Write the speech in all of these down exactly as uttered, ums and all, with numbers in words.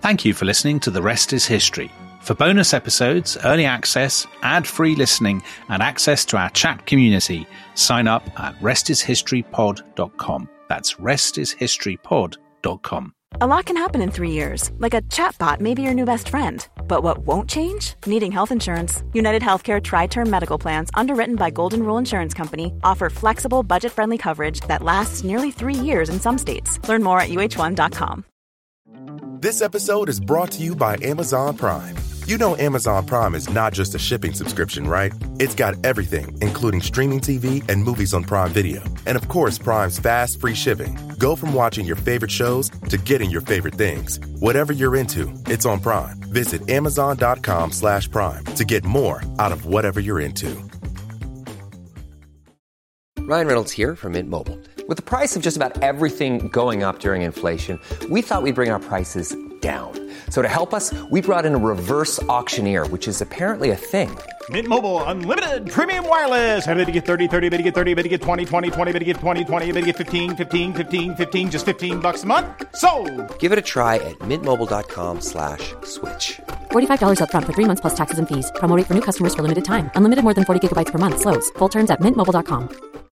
Thank you for listening to The Rest is History. For bonus episodes, early access, ad-free listening, and access to our chat community, sign up at rest is history pod dot com. That's rest is history pod dot com. A lot can happen in three years, like a chatbot may be your new best friend. But what won't change? Needing health insurance. United Healthcare Tri-Term Medical Plans, underwritten by Golden Rule Insurance Company, offer flexible, budget-friendly coverage that lasts nearly three years in some states. Learn more at U H one dot com. This episode is brought to you by Amazon Prime. You know Amazon Prime is not just a shipping subscription, right? It's got everything, including streaming T V and movies on Prime Video. And of course, Prime's fast, free shipping. Go from watching your favorite shows to getting your favorite things. Whatever you're into, it's on Prime. Visit amazon.com slash prime to get more out of whatever you're into. Ryan Reynolds here from Mint Mobile. With the price of just about everything going up during inflation, we thought we'd bring our prices down. So to help us, we brought in a reverse auctioneer, which is apparently a thing. Mint Mobile Unlimited Premium Wireless. How to get thirty, thirty, how to get thirty, how to get twenty, twenty, twenty, how to get twenty, twenty, how to get fifteen, fifteen, fifteen, fifteen, just fifteen bucks a month? Sold! Give it a try at mintmobile.com slash switch. forty-five dollars up front for three months plus taxes and fees. Promo rate for new customers for limited time. Unlimited more than forty gigabytes per month. Slows full terms at mint mobile dot com.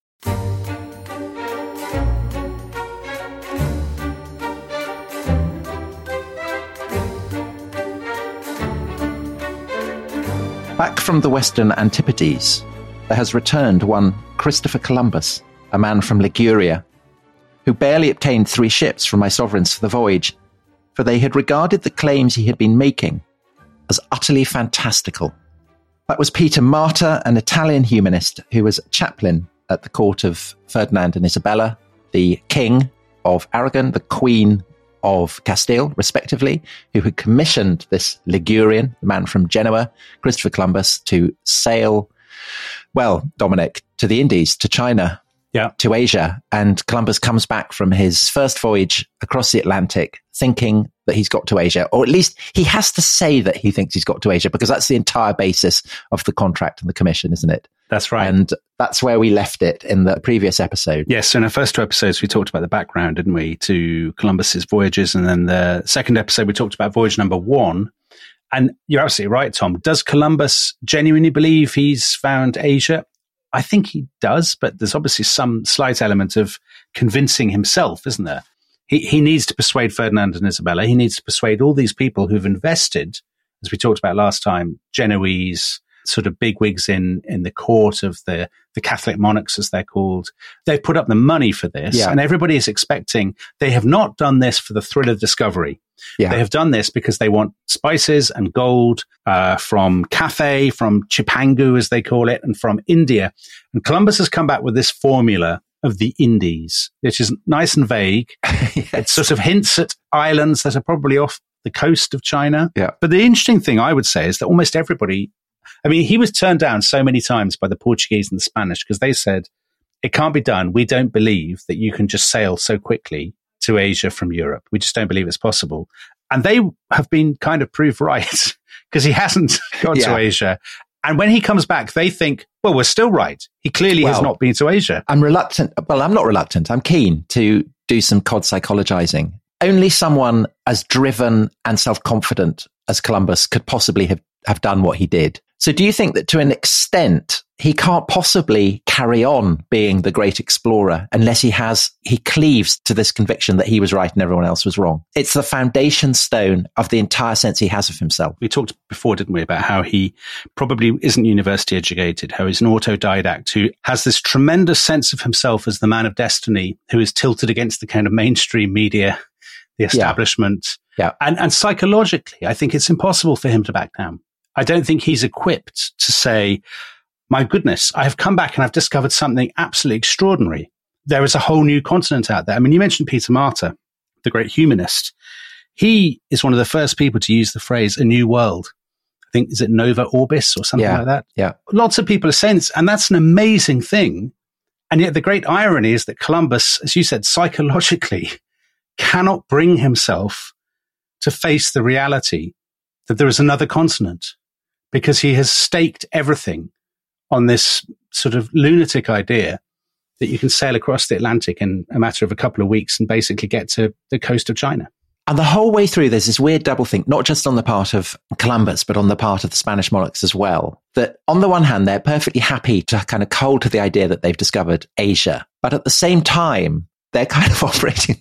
Back from the western Antipodes, there has returned one Christopher Columbus, a man from Liguria, who barely obtained three ships from my sovereigns for the voyage, for they had regarded the claims he had been making as utterly fantastical. That was Peter Martyr, an Italian humanist who was chaplain at the court of Ferdinand and Isabella, the King of Aragon, the Queen of Castile, respectively, who had commissioned this Ligurian, the man from Genoa, Christopher Columbus, to sail, well, Dominic, to the Indies, to China, yeah, to Asia. And Columbus comes back from his first voyage across the Atlantic thinking that he's got to Asia, or at least he has to say that he thinks he's got to Asia, because that's the entire basis of the contract and the commission, isn't it? That's right. And that's where we left it in the previous episode. Yes, so in our first two episodes, we talked about the background, didn't we, to Columbus's voyages. And then the second episode, we talked about voyage number one. And you're absolutely right, Tom. Does Columbus genuinely believe he's found Asia? I think he does, but there's obviously some slight element of convincing himself, isn't there? He, he needs to persuade Ferdinand and Isabella. He needs to persuade all these people who've invested, as we talked about last time, Genoese, sort of bigwigs in, in the court of the, the Catholic monarchs, as they're called. They've put up the money for this, yeah. and everybody is expecting. They have not done this for the thrill of discovery. Yeah. They have done this because they want spices and gold uh, from Cathay, from Chipangu, as they call it, and from India. And Columbus has come back with this formula of the Indies, which is nice and vague. Yes. It sort of hints at islands that are probably off the coast of China. Yeah. But the interesting thing I would say is that almost everybody, I mean, he was turned down so many times by the Portuguese and the Spanish because they said, it can't be done. We don't believe that you can just sail so quickly to Asia from Europe. We just don't believe it's possible. And they have been kind of proved right because he hasn't gone yeah. to Asia. And when he comes back, they think, well, we're still right. He clearly well, has not been to Asia. I'm reluctant. Well, I'm not reluctant. I'm keen to do some cod psychologizing. Only someone as driven and self-confident as Columbus could possibly have, have done what he did. So do you think that to an extent, he can't possibly carry on being the great explorer unless he has, he cleaves to this conviction that he was right and everyone else was wrong? It's the foundation stone of the entire sense he has of himself. We talked before, didn't we, about how he probably isn't university educated, how he's an autodidact who has this tremendous sense of himself as the man of destiny who is tilted against the kind of mainstream media, the establishment. Yeah. yeah. And, and psychologically, I think it's impossible for him to back down. I don't think he's equipped to say, my goodness, I have come back and I've discovered something absolutely extraordinary. There is a whole new continent out there. I mean, you mentioned Peter Martyr, the great humanist. He is one of the first people to use the phrase a new world. I think, is it Nova Orbis or something yeah, like that? Yeah. Lots of people are saying this, and that's an amazing thing. And yet the great irony is that Columbus, as you said, psychologically cannot bring himself to face the reality that there is another continent, because he has staked everything on this sort of lunatic idea that you can sail across the Atlantic in a matter of a couple of weeks and basically get to the coast of China. And the whole way through, there's this weird doublethink, not just on the part of Columbus, but on the part of the Spanish monarchs as well. That on the one hand, they're perfectly happy to kind of cold to the idea that they've discovered Asia. But at the same time, they're kind of operating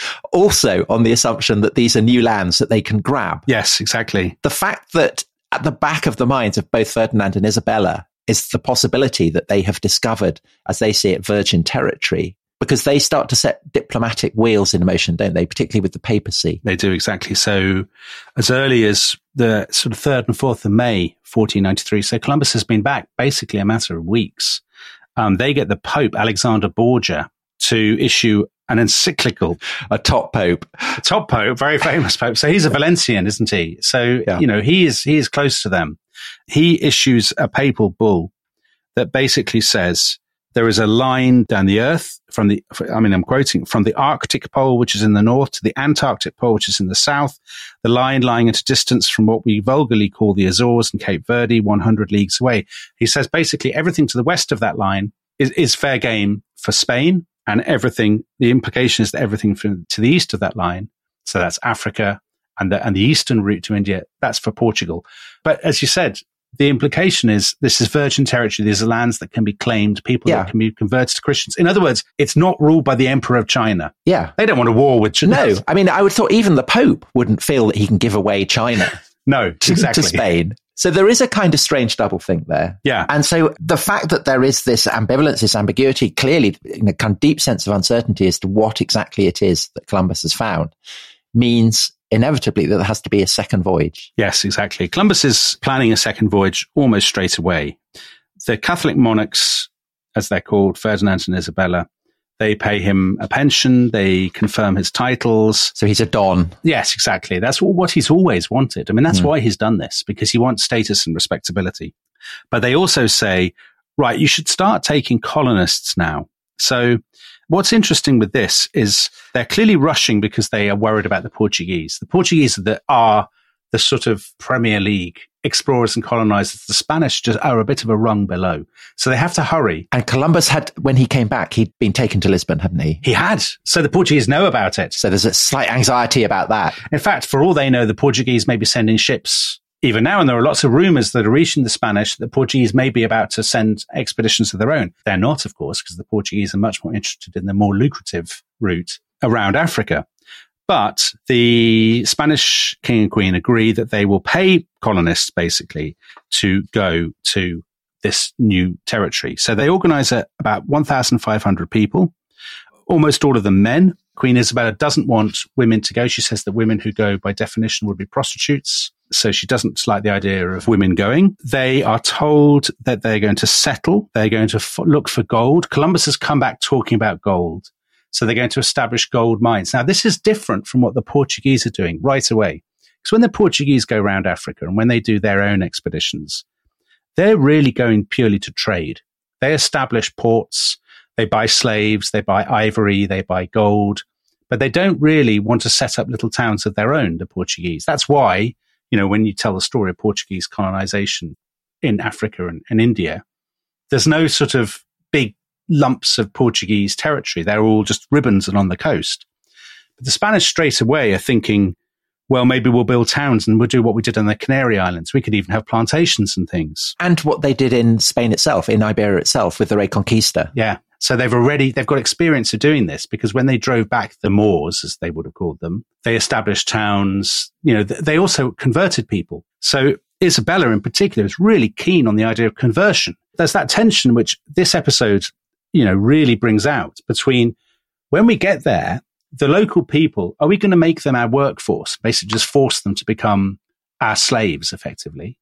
also on the assumption that these are new lands that they can grab. Yes, exactly. The fact that at the back of the minds of both Ferdinand and Isabella is the possibility that they have discovered, as they see it, virgin territory, because they start to set diplomatic wheels in motion, don't they? Particularly with the papacy. They do, exactly. So as early as the sort of third and fourth of May, fourteen ninety-three, so Columbus has been back basically a matter of weeks. Um, they get the Pope, Alexander Borgia, to issue an encyclical. A top pope. A top pope, very famous pope. So he's a Valencian, isn't he? So, yeah. you know, he is, he is close to them. He issues a papal bull that basically says there is a line down the earth from the, I mean, I'm quoting, from the Arctic pole, which is in the north, to the Antarctic pole, which is in the south, the line lying at a distance from what we vulgarly call the Azores and Cape Verde, one hundred leagues away. He says basically everything to the west of that line is, is fair game for Spain, and everything, the implication is that everything from, to the east of that line, so that's Africa, and the, and the eastern route to India, that's for Portugal. But as you said, the implication is this is virgin territory. These are lands that can be claimed, people yeah. that can be converted to Christians. In other words, it's not ruled by the Emperor of China. Yeah. They don't want a war with China. No. I mean, I would thought even the Pope wouldn't feel that he can give away China no, to, exactly. to Spain. So there is a kind of strange doublethink there. Yeah. And so the fact that there is this ambivalence, this ambiguity, clearly in a kind of deep sense of uncertainty as to what exactly it is that Columbus has found, means inevitably that there has to be a second voyage. Yes, exactly. Columbus is planning a second voyage almost straight away. The Catholic monarchs, as they're called, Ferdinand and Isabella, they pay him a pension. They confirm his titles. So he's a don. Yes, exactly. That's what he's always wanted. I mean, that's mm. why he's done this, because he wants status and respectability. But they also say, right, you should start taking colonists now. So what's interesting with this is they're clearly rushing because they are worried about the Portuguese. The Portuguese that are the sort of Premier League explorers and colonizers. The Spanish just are a bit of a rung below. So they have to hurry. And Columbus had, when he came back, he'd been taken to Lisbon, hadn't he? He had. So the Portuguese know about it. So there's a slight anxiety about that. In fact, for all they know, the Portuguese may be sending ships even now. And there are lots of rumors that are reaching the Spanish that the Portuguese may be about to send expeditions of their own. They're not, of course, because the Portuguese are much more interested in the more lucrative route around Africa. But the Spanish king and queen agree that they will pay colonists basically to go to this new territory. So they organize a, about one thousand five hundred people, almost all of them men. Queen Isabella doesn't want women to go. She says that women who go by definition would be prostitutes. So she doesn't like the idea of women going. They are told that they're going to settle. They're going to f- look for gold. Columbus has come back talking about gold. So they're going to establish gold mines. Now, this is different from what the Portuguese are doing right away. Because when the Portuguese go around Africa and when they do their own expeditions, they're really going purely to trade. They establish ports, they buy slaves, they buy ivory, they buy gold, but they don't really want to set up little towns of their own, the Portuguese. That's why, you know, when you tell the story of Portuguese colonization in Africa and, and India, there's no sort of big lumps of Portuguese territory. They're all just ribbons and on the coast. But the Spanish straight away are thinking, well, maybe we'll build towns and we'll do what we did on the Canary Islands. We could even have plantations and things. And what they did in Spain itself, in Iberia itself, with the Reconquista. Yeah. So they've already, they've got experience of doing this because when they drove back the Moors, as they would have called them, they established towns. You know, they also converted people. So Isabella in particular is really keen on the idea of conversion. There's that tension which this episode, you know, really brings out between when we get there, the local people, are we going to make them our workforce, basically just force them to become our slaves effectively?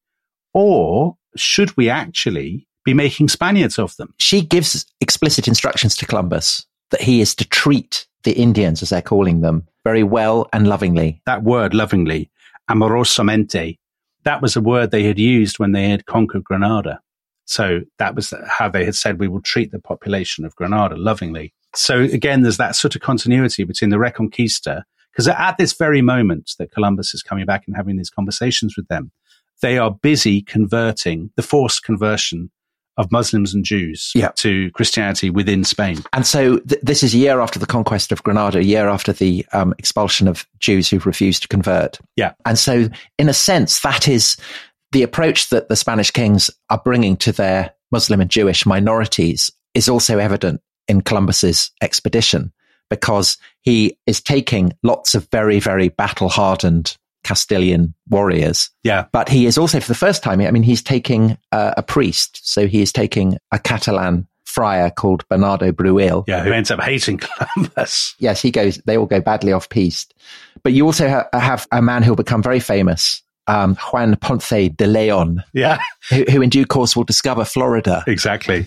Or should we actually be making Spaniards of them? She gives explicit instructions to Columbus that he is to treat the Indians, as they're calling them, very well and lovingly. That word, lovingly, amorosamente, that was a word they had used when they had conquered Granada. So that was how they had said, we will treat the population of Granada lovingly. So again, there's that sort of continuity between the Reconquista, because at this very moment that Columbus is coming back and having these conversations with them, they are busy converting the forced conversion of Muslims and Jews yeah. to Christianity within Spain. And so th- this is a year after the conquest of Granada, a year after the um, expulsion of Jews who've refused to convert. Yeah. And so in a sense, that is the approach that the Spanish kings are bringing to their Muslim and Jewish minorities is also evident in Columbus's expedition, because he is taking lots of very, very battle-hardened Castilian warriors. Yeah. But he is also, for the first time, I mean, he's taking uh, a priest. So he is taking a Catalan friar called Bernardo Bruil. Yeah, who ends up hating Columbus. Yes, he goes, they all go badly off piste. But you also ha- have a man who'll become very famous, um, Juan Ponce de Leon. Yeah. Who, who in due course will discover Florida. Exactly.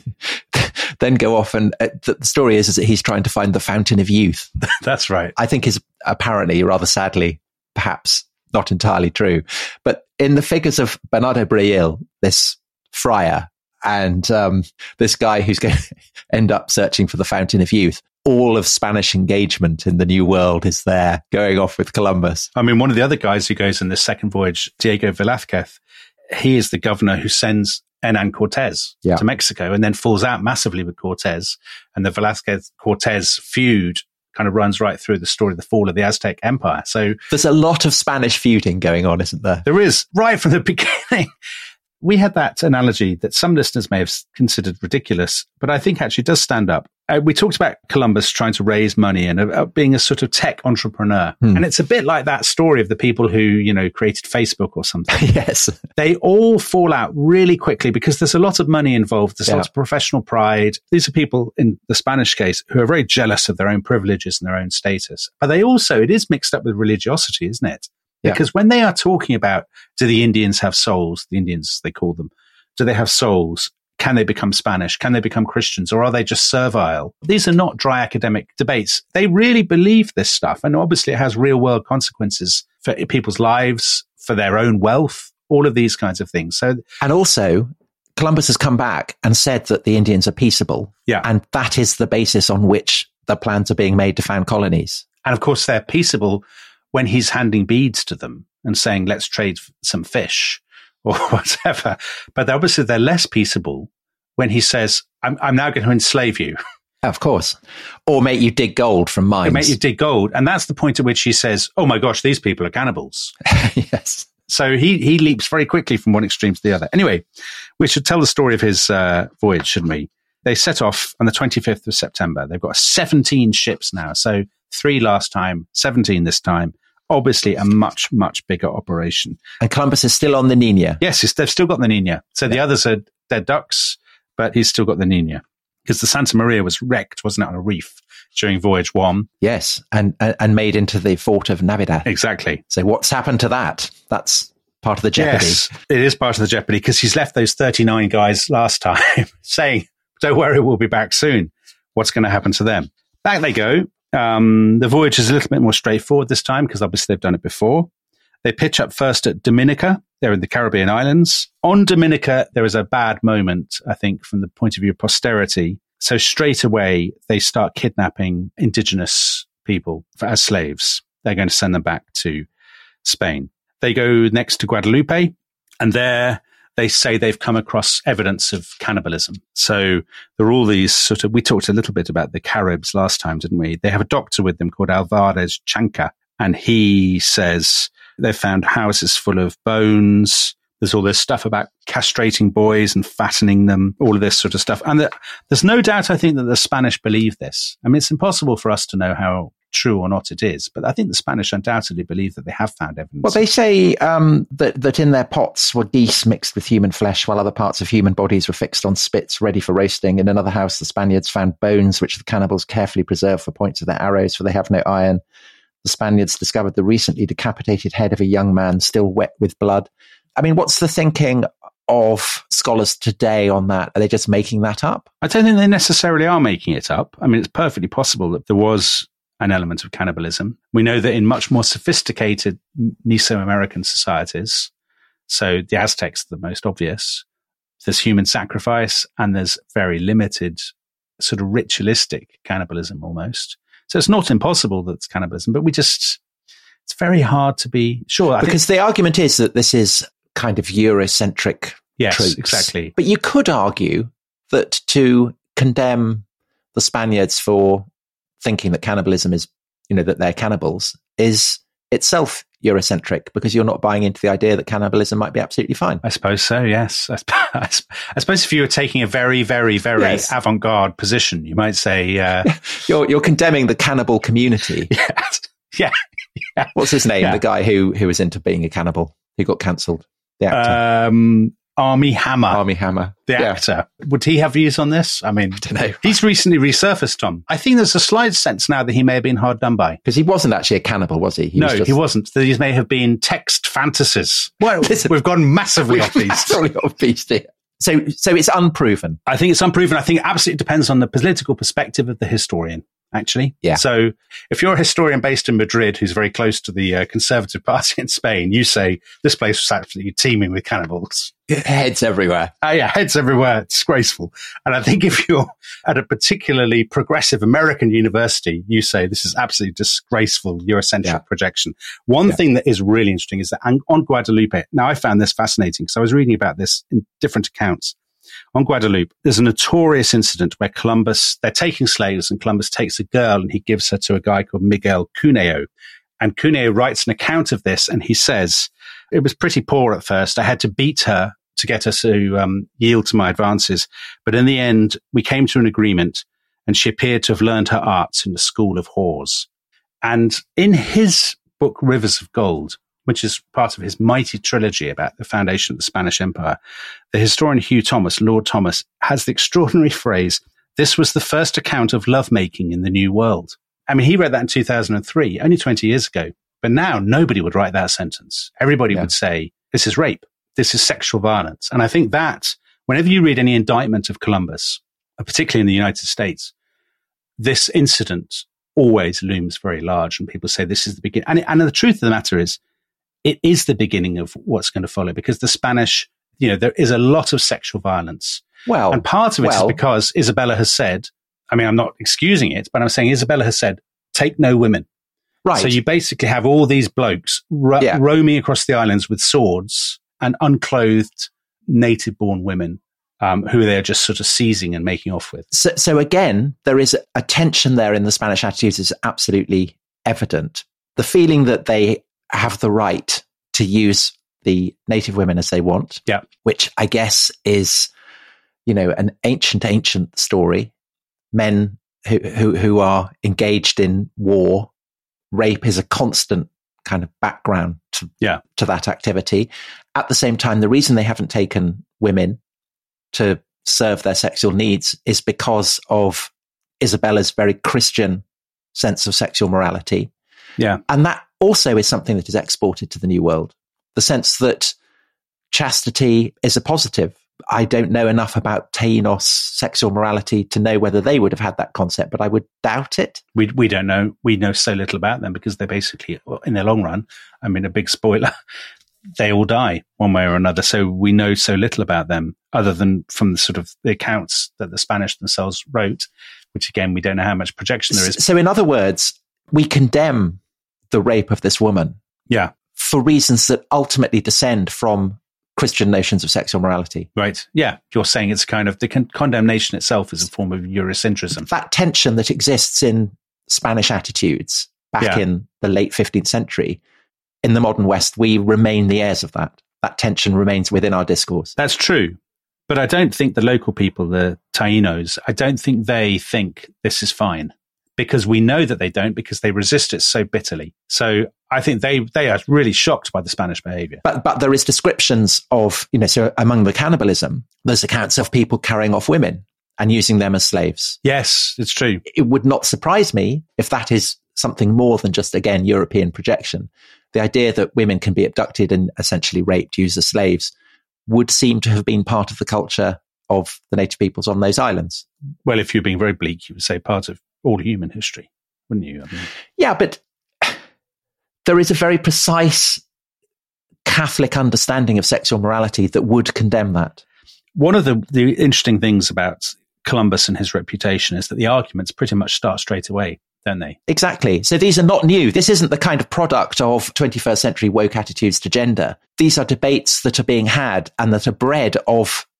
Then go off and uh, the, the story is, is that he's trying to find the fountain of youth. That's right. I think is apparently, rather sadly, perhaps not entirely true. But in the figures of Bernardo Bruil, this friar, and um, this guy who's going to end up searching for the fountain of youth, all of Spanish engagement in the New World is there, going off with Columbus. I mean, one of the other guys who goes in this second voyage, Diego Velázquez, he is the governor who sends Hernán Cortés yeah. to Mexico and then falls out massively with Cortés. And the Velázquez-Cortés feud kind of runs right through the story of the fall of the Aztec Empire. So there's a lot of Spanish feuding going on, isn't there? There is, right from the beginning. We had that analogy that some listeners may have considered ridiculous, but I think actually does stand up. Uh, we talked about Columbus trying to raise money and uh, being a sort of tech entrepreneur. Hmm. And it's a bit like that story of the people who, you know, created Facebook or something. Yes. They all fall out really quickly because there's a lot of money involved. There's yeah. lots of professional pride. These are people in the Spanish case who are very jealous of their own privileges and their own status. But they also, it is mixed up with religiosity, isn't it? Because yeah. when they are talking about, do the Indians have souls? The Indians, they call them. Do they have souls? Can they become Spanish? Can they become Christians? Or are they just servile? These are not dry academic debates. They really believe this stuff. And obviously it has real world consequences for people's lives, for their own wealth, all of these kinds of things. So, and also, Columbus has come back and said that the Indians are peaceable. Yeah. And that is the basis on which the plans are being made to found colonies. And of course, they're peaceable when he's handing beads to them and saying, let's trade some fish or whatever. But obviously they're less peaceable when he says, I'm, I'm now going to enslave you. Of course. Or make you dig gold from mines. Or make you dig gold. And that's the point at which he says, oh my gosh, these people are cannibals. Yes. So he, he leaps very quickly from one extreme to the other. Anyway, we should tell the story of his uh, voyage, shouldn't we? They set off on the twenty-fifth of September. They've got seventeen ships now. So three last time, seventeen this time. Obviously a much, much bigger operation. And Columbus is still on the Nina. Yes, they've still got the Nina. So yeah. the others are dead ducks, but he's still got the Nina. Because the Santa Maria was wrecked, wasn't it, on a reef during voyage one? Yes, and, and made into the fort of Navidad. Exactly. So what's happened to that? That's part of the jeopardy. Yes, it is part of the jeopardy because he's left those thirty-nine guys last time saying, don't worry, we'll be back soon. What's going to happen to them? Back they go. Um, the voyage is a little bit more straightforward this time because obviously they've done it before. They pitch up first at Dominica. They're in the Caribbean islands. On Dominica, there is a bad moment, I think, from the point of view of posterity. So straight away, they start kidnapping indigenous people for, as slaves. They're going to send them back to Spain. They go next to Guadalupe, and there they say they've come across evidence of cannibalism. So there are all these sort of, we talked a little bit about the Caribs last time, didn't we? They have a doctor with them called Alvarez Chanca, and he says they've found houses full of bones. There's all this stuff about castrating boys and fattening them, all of this sort of stuff. And the, there's no doubt, I think, that the Spanish believe this. I mean, it's impossible for us to know how true or not it is, but I think the Spanish undoubtedly believe that they have found evidence. Well, they say um, that, that in their pots were geese mixed with human flesh, while other parts of human bodies were fixed on spits ready for roasting. In another house, the Spaniards found bones, which the cannibals carefully preserved for points of their arrows, for they have no iron. The Spaniards discovered the recently decapitated head of a young man still wet with blood. I mean, what's the thinking of scholars today on that? Are they just making that up? I don't think they necessarily are making it up. I mean, it's perfectly possible that there was an element of cannibalism. We know that in much more sophisticated Mesoamerican societies, so the Aztecs are the most obvious, there's human sacrifice and there's very limited sort of ritualistic cannibalism almost. So it's not impossible that it's cannibalism, but we just, it's very hard to be sure. I because think, the argument is that this is kind of Eurocentric yes, tropes. Exactly. But you could argue that to condemn the Spaniards for thinking that cannibalism is, you know, that they're cannibals is itself Eurocentric, because you're not buying into the idea that cannibalism might be absolutely fine. I suppose so, yes. I, sp- I suppose if you were taking a very, very, very yes. avant-garde position, you might say... Uh, you're, you're condemning the cannibal community. Yes. Yeah. yeah. What's his name? Yeah. The guy who, who was into being a cannibal, who got cancelled. The actor. Um, Armie Hammer. Armie Hammer. The yeah. actor. Would he have views on this? I mean, I don't know. He's recently resurfaced, Tom. I think there's a slight sense now that he may have been hard done by. Because he wasn't actually a cannibal, was he? he no, was just... he wasn't. These may have been text fantasies. Well, Listen, we've gone massively off beast. Massively off beast here. So, so it's unproven. I think it's unproven. I think it absolutely depends on the political perspective of the historian, actually. Yeah. So if you're a historian based in Madrid who's very close to the uh, Conservative Party in Spain, you say this place was absolutely teeming with cannibals. Heads everywhere. Uh, yeah, heads everywhere. Disgraceful. And I think if you're at a particularly progressive American university, you say this is absolutely disgraceful Eurocentric yeah. projection. One yeah. thing that is really interesting is that on Guadalupe, now I found this fascinating because I was reading about this in different accounts. On Guadalupe, there's a notorious incident where Columbus, they're taking slaves and Columbus takes a girl and he gives her to a guy called Miguel Cuneo. And Cuneo writes an account of this and he says, it was pretty poor at first. I had to beat her to get her to um, yield to my advances. But in the end, we came to an agreement and she appeared to have learned her arts in the school of whores. And in his book, Rivers of Gold, which is part of his mighty trilogy about the foundation of the Spanish Empire, the historian Hugh Thomas, Lord Thomas, has the extraordinary phrase, this was the first account of lovemaking in the New World. I mean, he read that in two thousand three, only twenty years ago. But now nobody would write that sentence. Everybody yeah. would say, this is rape. This is sexual violence. And I think that whenever you read any indictment of Columbus, particularly in the United States, this incident always looms very large. And people say this is the beginning. And, and the truth of the matter is, it is the beginning of what's going to follow, because the Spanish, you know, there is a lot of sexual violence. Well, and part of it well, is because Isabella has said, I mean, I'm not excusing it, but I'm saying Isabella has said, take no women. Right. So you basically have all these blokes ro- yeah. roaming across the islands with swords and unclothed native-born women um, who they're just sort of seizing and making off with. So, so again, there is a tension there in the Spanish attitudes is absolutely evident. The feeling that they have the right to use the native women as they want, yeah. which I guess is, you know, an ancient, ancient story. Men who, who, who are engaged in war, rape is a constant kind of background to, yeah. to that activity. At the same time, the reason they haven't taken women to serve their sexual needs is because of Isabella's very Christian sense of sexual morality. Yeah. And that also is something that is exported to the New World. The sense that chastity is a positive. I don't know enough about Taínos sexual morality to know whether they would have had that concept, but I would doubt it. We we don't know. We know so little about them because they're basically, in their long run, I mean, a big spoiler, they all die one way or another. So we know so little about them other than from the sort of the accounts that the Spanish themselves wrote, which again, we don't know how much projection there is. So in other words, we condemn the rape of this woman. Yeah. For reasons that ultimately descend from Christian notions of sexual morality. Right. Yeah. You're saying it's kind of the con- condemnation itself is a form of Eurocentrism. That tension that exists in Spanish attitudes back yeah. in the late fifteenth century, in the modern West, we remain the heirs of that. That tension remains within our discourse. That's true. But I don't think the local people, the Taínos, I don't think they think this is fine. Because we know that they don't, because they resist it so bitterly. So I think they, they are really shocked by the Spanish behavior. But but there is descriptions of, you know, so among the cannibalism, there's accounts of people carrying off women and using them as slaves. Yes, it's true. It would not surprise me if that is something more than just, again, European projection. The idea that women can be abducted and essentially raped, used as slaves, would seem to have been part of the culture of the native peoples on those islands. Well, if you're being very bleak, you would say part of all human history, wouldn't you? I mean, yeah, but there is a very precise Catholic understanding of sexual morality that would condemn that. One of the, the interesting things about Columbus and his reputation is that the arguments pretty much start straight away, don't they? Exactly. So these are not new. This isn't the kind of product of twenty-first century woke attitudes to gender. These are debates that are being had and that are bred of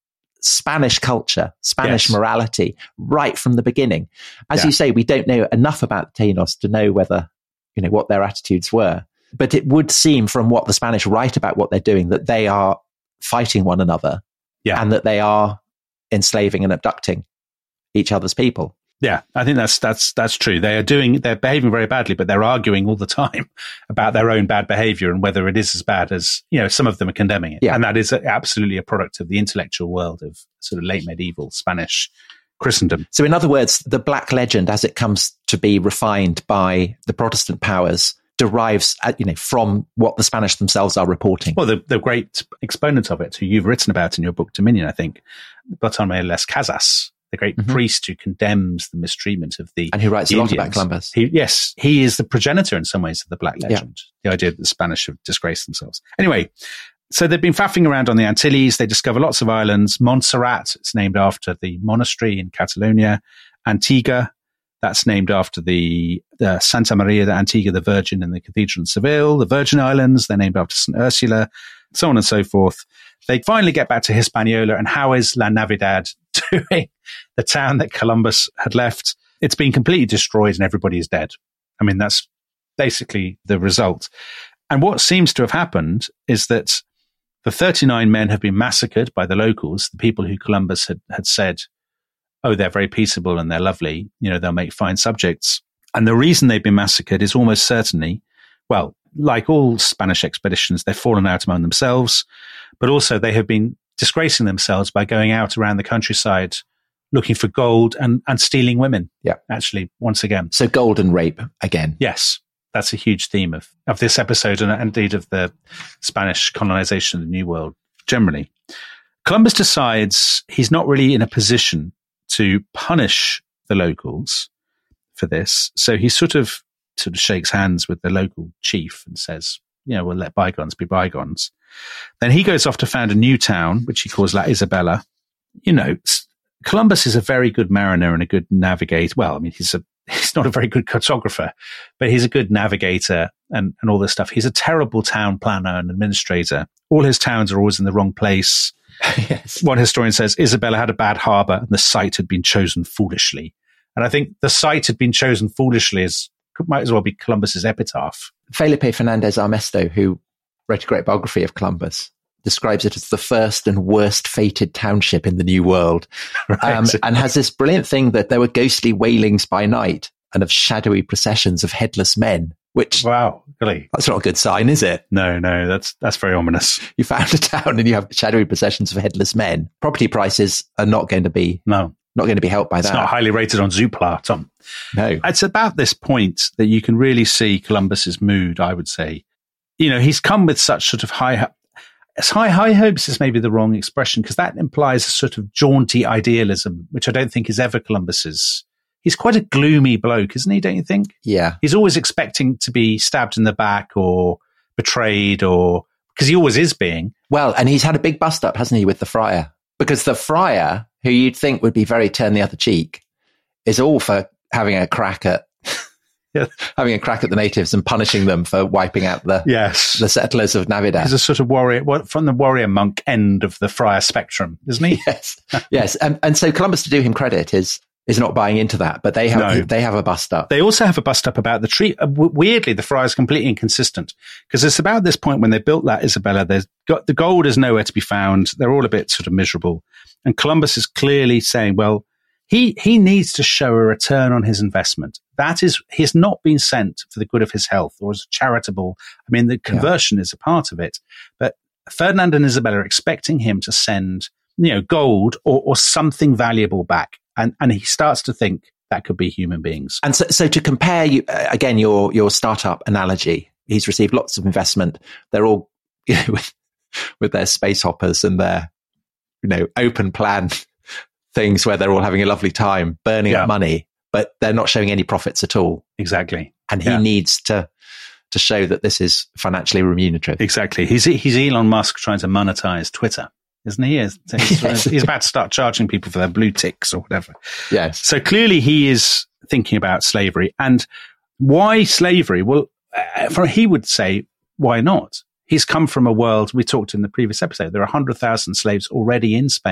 Spanish culture, Spanish Yes. morality right from the beginning. As Yeah. you say, we don't know enough about the Tainos to know whether, you know, what their attitudes were. But it would seem from what the Spanish write about what they're doing that they are fighting one another Yeah. and that they are enslaving and abducting each other's people. Yeah, I think that's that's that's true. They are doing, they're behaving very badly, but they're arguing all the time about their own bad behavior and whether it is as bad as, you know, some of them are condemning it. Yeah. And that is a, absolutely a product of the intellectual world of sort of late medieval Spanish Christendom. So in other words, the Black Legend, as it comes to be refined by the Protestant powers, derives, uh, you know, from what the Spanish themselves are reporting. Well, the, the great exponent of it, who you've written about in your book Dominion, I think, Bartolomé Las Casas, the great Mhm. priest who condemns the mistreatment of the And who writes the a lot Indians. about Columbus. He, yes, he is the progenitor in some ways of the Black Yeah. Legend. The idea that the Spanish have disgraced themselves. Anyway, so they've been faffing around on the Antilles. They discover lots of islands. Montserrat, it's named after the monastery in Catalonia. Antigua, that's named after the uh, Santa Maria de Antigua, the Virgin in the Cathedral in Seville. The Virgin Islands, they're named after Saint Ursula, so on and so forth. They finally get back to Hispaniola, and how is La Navidad doing? The town that Columbus had left, it's been completely destroyed and everybody is dead. I mean, that's basically the result. And what seems to have happened is that the thirty-nine men have been massacred by the locals, the people who Columbus had, had said, oh, they're very peaceable and they're lovely, you know, they'll make fine subjects. And the reason they've been massacred is almost certainly, well, like all Spanish expeditions, they've fallen out among themselves, but also they have been disgracing themselves by going out around the countryside looking for gold and, and stealing women. Yeah. Actually, once again. So golden rape again. Yes, that's a huge theme of, of this episode and indeed of the Spanish colonization of the New World generally. Columbus decides he's not really in a position to punish the locals for this. So he sort of sort of shakes hands with the local chief and says, you know, we'll let bygones be bygones. Then he goes off to found a new town, which he calls La Isabela. You know, Columbus is a very good mariner and a good navigator. Well, I mean, he's a he's not a very good cartographer, but he's a good navigator and, and all this stuff. He's a terrible town planner and administrator. All his towns are always in the wrong place. Yes. One historian says Isabella had a bad harbor and the site had been chosen foolishly. And I think the site had been chosen foolishly is might as well be Columbus's epitaph. Felipe Fernandez Armesto, who wrote a great biography of Columbus, describes it as the first and worst fated township in the New World. Right. Um, and has this brilliant thing that there were ghostly wailings by night and of shadowy processions of headless men, which Wow, really? that's not a good sign, is it? No, no, that's that's very ominous. You found a town and you have shadowy processions of headless men. Property prices are not going to be No, not going to be helped by it's that. not highly rated on Zoopla, Tom. No. It's about this point that you can really see Columbus's mood, I would say. You know, he's come with such sort of high, as high, high hopes is maybe the wrong expression, because that implies a sort of jaunty idealism, which I don't think is ever Columbus's. He's quite a gloomy bloke, isn't he, don't you think? Yeah. He's always expecting to be stabbed in the back or betrayed, or because he always is being. Well, and he's had a big bust up, hasn't he, with the friar? Because the friar, who you'd think would be very turn the other cheek, is all for having a crack at Yeah. having a crack at the natives and punishing them for wiping out the Yes. the settlers of Navidad. He's a sort of warrior, well, from the warrior monk end of the friar spectrum, isn't he? Yes, yes, and and so Columbus, to do him credit, is is not buying into that, but they have No. they have a bust up. They also have a bust up about the tree. Uh, w- weirdly, the friar is completely inconsistent, because it's about this point when they built that Isabella, there's got the gold is nowhere to be found. They're all a bit sort of miserable. And Columbus is clearly saying, well, he, he needs to show a return on his investment. That is, he's not been sent for the good of his health or as a charitable. I mean, the conversion is a part of it, but Ferdinand and Isabella are expecting him to send, you know, gold or, or something valuable back. And, and he starts to think that could be human beings. And so, so to compare you uh, again, your your startup analogy, he's received lots of investment. They're all, you know, with with their space hoppers and their, you know, open plan things where they're all having a lovely time, burning Yeah. up money, but they're not showing any profits at all. Exactly. And he Yeah. needs to to show that this is financially remunerative. Exactly. He's he's Elon Musk trying to monetize Twitter, isn't he? He's, Yes. he's about to start charging people for their blue ticks or whatever. Yes. So clearly he is thinking about slavery. And why slavery? Well, uh, for, he would say, why not? He's come from a world, we talked in the previous episode, there are one hundred thousand slaves already in Spain,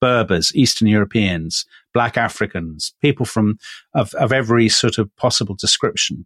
Berbers, Eastern Europeans, Black Africans, people from of, of every sort of possible description.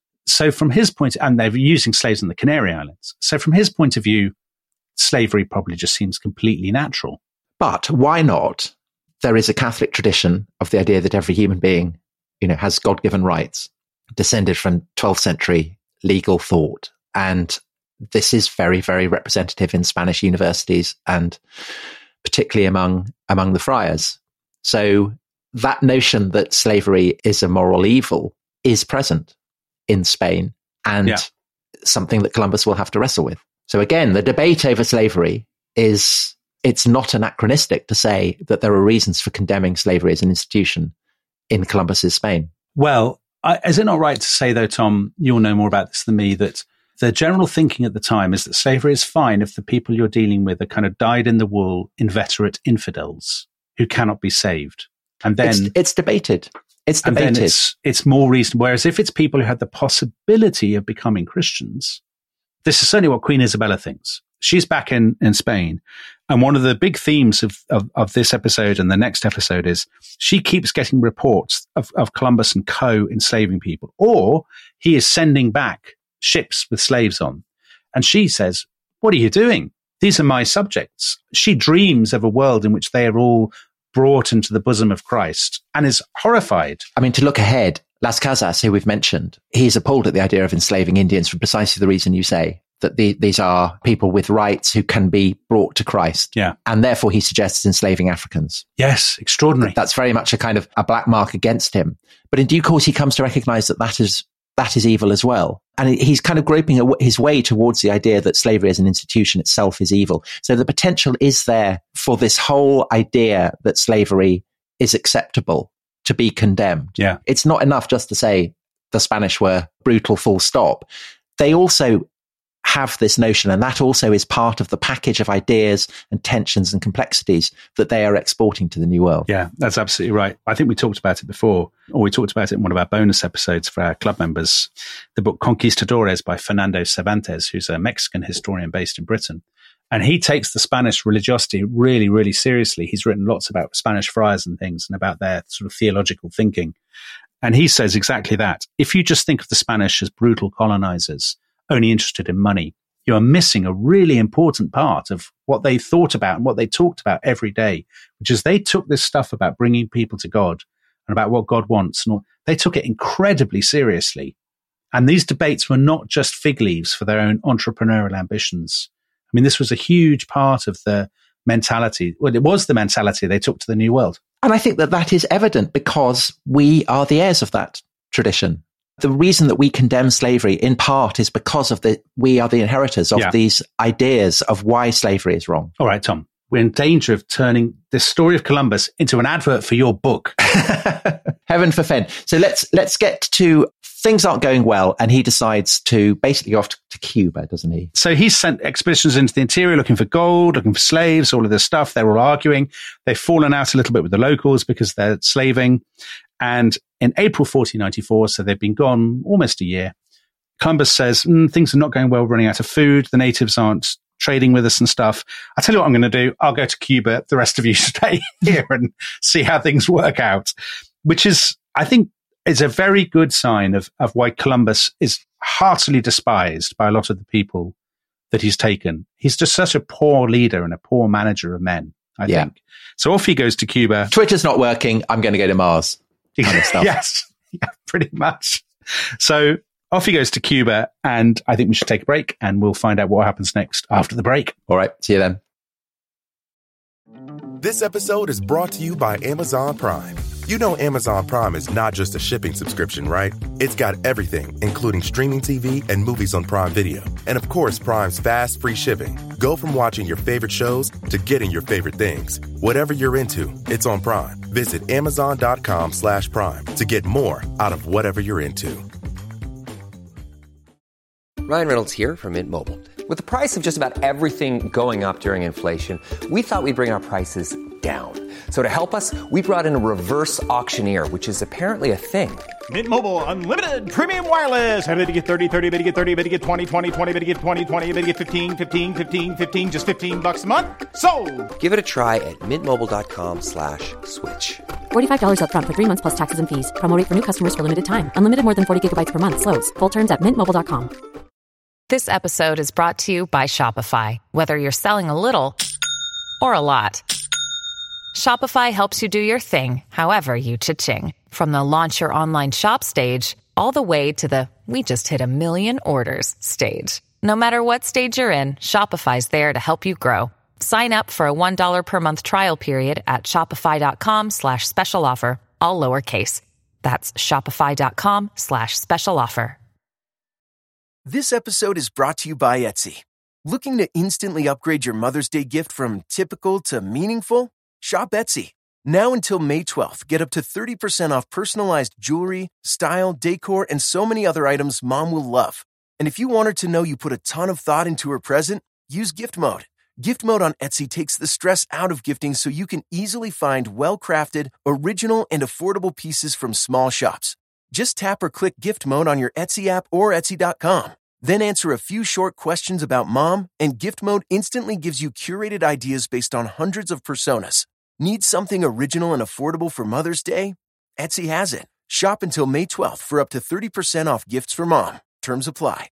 So from his point, and they're using slaves on the Canary Islands. So from his point of view, slavery probably just seems completely natural. But why not? There is a Catholic tradition of the idea that every human being, you know, has God-given rights, descended from twelfth century legal thought. And this is very, very representative in Spanish universities and particularly among, among the friars. So that notion that slavery is a moral evil is present in Spain and yeah. something that Columbus will have to wrestle with. So again, the debate over slavery is, it's not anachronistic to say that there are reasons for condemning slavery as an institution in Columbus's Spain. Well, I, is it not right to say, though, Tom, you'll know more about this than me, that the general thinking at the time is that slavery is fine if the people you're dealing with are kind of dyed-in-the-wool, inveterate infidels who cannot be saved. And then it's, it's debated. It's debated. And then it's, it's more reasonable. Whereas if it's people who had the possibility of becoming Christians, this is certainly what Queen Isabella thinks. She's back in, in Spain. And one of the big themes of, of, of this episode and the next episode is she keeps getting reports of, of Columbus and co. enslaving people, or he is sending back ships with slaves on. And she says, what are you doing? These are my subjects. She dreams of a world in which they are all brought into the bosom of Christ and is horrified. I mean, to look ahead, Las Casas, who we've mentioned, he's appalled at the idea of enslaving Indians for precisely the reason you say, that the, these are people with rights who can be brought to Christ. Yeah. And therefore he suggests enslaving Africans. Yes, extraordinary. That's very much a kind of a black mark against him. But in due course, he comes to recognize that that is, that is evil as well. And he's kind of groping his way towards the idea that slavery as an institution itself is evil. So the potential is there for this whole idea that slavery is acceptable to be condemned. Yeah. It's not enough just to say the Spanish were brutal, full stop. They also have this notion, and that also is part of the package of ideas and tensions and complexities that they are exporting to the New World. Yeah, that's absolutely right. I think we talked about it before, or we talked about it in one of our bonus episodes for our club members, the book Conquistadores by Fernando Cervantes, who's a Mexican historian based in Britain. And he takes the Spanish religiosity really, really seriously. He's written lots about Spanish friars and things and about their sort of theological thinking. And he says exactly that. If you just think of the Spanish as brutal colonizers, only interested in money, you are missing a really important part of what they thought about and what they talked about every day, which is they took this stuff about bringing people to God and about what God wants, and all, they took it incredibly seriously. And these debates were not just fig leaves for their own entrepreneurial ambitions. I mean, this was a huge part of the mentality. Well, it was the mentality they took to the New World. And I think that that is evident because we are the heirs of that tradition. The reason that we condemn slavery in part is because of the, we are the inheritors of yeah. these ideas of why slavery is wrong. All right, Tom, we're in danger of turning this story of Columbus into an advert for your book. Heaven forfend. So let's, let's get to things aren't going well. And he decides to basically go off to, to Cuba, doesn't he? So he's sent expeditions into the interior looking for gold, looking for slaves, all of this stuff. They're all arguing. They've fallen out a little bit with the locals because they're slaving. And in April fourteen ninety-four, so they've been gone almost a year, Columbus says, mm, things are not going well, we're running out of food. The natives aren't trading with us and stuff. I'll tell you what I'm going to do. I'll go to Cuba. The rest of you stay here and see how things work out, which is, I think, is a very good sign of, of why Columbus is heartily despised by a lot of the people that he's taken. He's just such a poor leader and a poor manager of men, I yeah. think. So off he goes to Cuba. Twitter's not working. I'm going to go to Mars. Kind of stuff. Yes, yeah, pretty much. So off he goes to Cuba, and I think we should take a break, and we'll find out what happens next after the break. All right, see you then. This episode is brought to you by Amazon Prime. You know Amazon Prime is not just a shipping subscription, right? It's got everything, including streaming T V and movies on Prime Video. And of course, Prime's fast, free shipping. Go from watching your favorite shows to getting your favorite things. Whatever you're into, it's on Prime. Visit amazon.com slash prime to get more out of whatever you're into. Ryan Reynolds here from Mint Mobile. With the price of just about everything going up during inflation, we thought we'd bring our prices down. So to help us, we brought in a reverse auctioneer, which is apparently a thing. Mint Mobile Unlimited Premium Wireless. How to get thirty, thirty, how to get thirty, how to get twenty, twenty, twenty, how to get twenty, twenty, how to get fifteen, fifteen, fifteen, fifteen, just fifteen bucks a month? Sold! Give it a try at mintmobile.com slash switch. forty-five dollars up front for three months plus taxes and fees. Promo rate for new customers for limited time. Unlimited more than forty gigabytes per month slows. Full terms at mint mobile dot com. This episode is brought to you by Shopify. Whether you're selling a little or a lot, Shopify helps you do your thing, however you cha-ching. From the launch your online shop stage, all the way to the we just hit a million orders stage. No matter what stage you're in, Shopify's there to help you grow. Sign up for a one dollar per month trial period at shopify.com slash special offer, all lowercase. That's shopify.com slash special offer. This episode is brought to you by Etsy. Looking to instantly upgrade your Mother's Day gift from typical to meaningful? Shop Etsy. Now until May twelfth, get up to thirty percent off personalized jewelry, style, decor, and so many other items Mom will love. And if you want her to know you put a ton of thought into her present, use Gift Mode. Gift Mode on Etsy takes the stress out of gifting so you can easily find well-crafted, original, and affordable pieces from small shops. Just tap or click Gift Mode on your Etsy app or Etsy dot com. Then answer a few short questions about Mom, and Gift Mode instantly gives you curated ideas based on hundreds of personas. Need something original and affordable for Mother's Day? Etsy has it. Shop until May twelfth for up to thirty percent off gifts for Mom. Terms apply.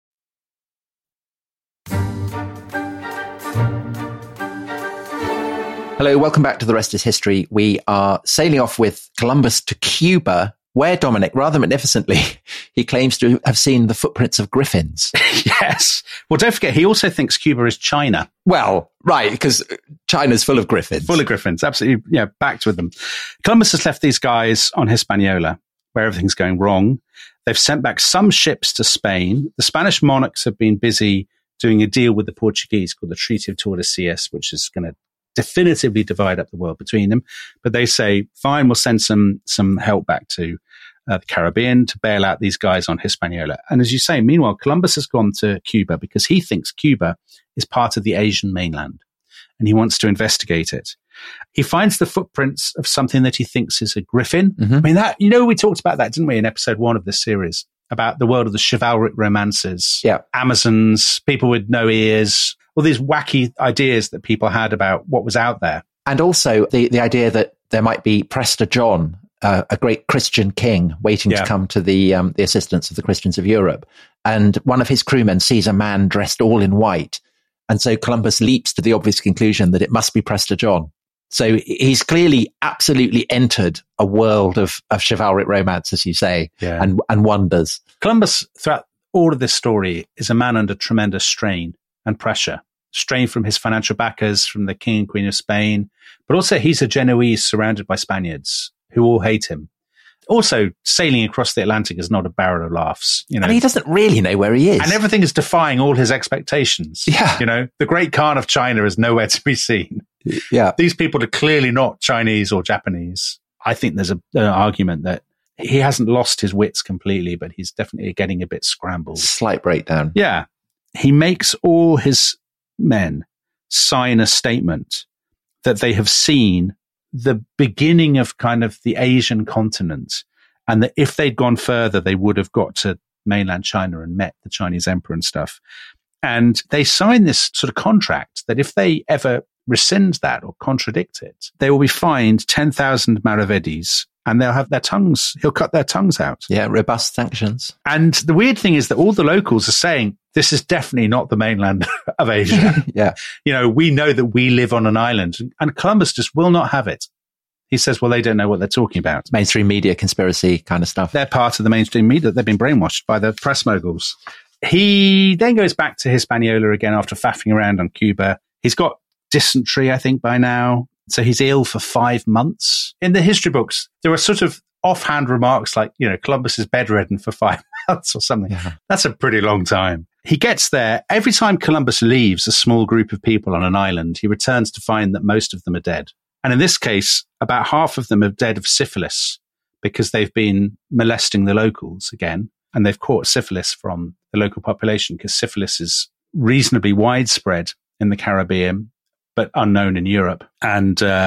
Hello, welcome back to The Rest is History. We are sailing off with Columbus to Cuba, where, Dominic, rather magnificently, he claims to have seen the footprints of griffins. Yes. Well, don't forget, he also thinks Cuba is China. Well, right, because China's full of griffins. Full of griffins, absolutely. Yeah, backed with them. Columbus has left these guys on Hispaniola, where everything's going wrong. They've sent back some ships to Spain. The Spanish monarchs have been busy doing a deal with the Portuguese called the Treaty of Tordesillas, which is going to definitively divide up the world between them. But they say, fine, we'll send some some help back to uh, the Caribbean to bail out these guys on Hispaniola. And as you say, meanwhile, Columbus has gone to Cuba because he thinks Cuba is part of the Asian mainland and he wants to investigate it. He finds the footprints of something that he thinks is a griffin. Mm-hmm. I mean, that, you know, we talked about that, didn't we, in episode one of this series, about the world of the chivalric romances, yeah. Amazons, people with no ears, all these wacky ideas that people had about what was out there. And also the, the idea that there might be Prester John, uh, a great Christian king waiting yeah. to come to the um, the assistance of the Christians of Europe. And one of his crewmen sees a man dressed all in white. And so Columbus leaps to the obvious conclusion that it must be Prester John. So he's clearly absolutely entered a world of, of chivalric romance, as you say, yeah. and, and wonders. Columbus, throughout all of this story, is a man under tremendous strain and pressure. Strain from his financial backers, from the King and Queen of Spain, but also he's a Genoese surrounded by Spaniards who all hate him. Also, sailing across the Atlantic is not a barrel of laughs. You know, and he doesn't really know where he is. And everything is defying all his expectations. Yeah. You know, the great Khan of China is nowhere to be seen. Yeah. These people are clearly not Chinese or Japanese. I think there's a, an argument that he hasn't lost his wits completely, but he's definitely getting a bit scrambled. Slight breakdown. Yeah. He makes all his men sign a statement that they have seen the beginning of kind of the Asian continent, and that if they'd gone further, they would have got to mainland China and met the Chinese emperor and stuff. And they sign this sort of contract that if they ever rescind that or contradict it, they will be fined ten thousand maravedis and they'll have their tongues, he'll cut their tongues out. Yeah, robust sanctions. And the weird thing is that all the locals are saying, this is definitely not the mainland of Asia. Yeah. You know, we know that we live on an island, and Columbus just will not have it. He says, well, they don't know what they're talking about. Mainstream media conspiracy kind of stuff. They're part of the mainstream media. They've been brainwashed by the press moguls. He then goes back to Hispaniola again after faffing around on Cuba. He's got dysentery, I think, by now. So he's ill for five months. In the history books, there are sort of offhand remarks like, you know, Columbus is bedridden for five months or something. Yeah. That's a pretty long time. He gets there. Every time Columbus leaves a small group of people on an island, he returns to find that most of them are dead. And in this case, about half of them are dead of syphilis because they've been molesting the locals again. And they've caught syphilis from the local population because syphilis is reasonably widespread in the Caribbean, but unknown in Europe. And uh,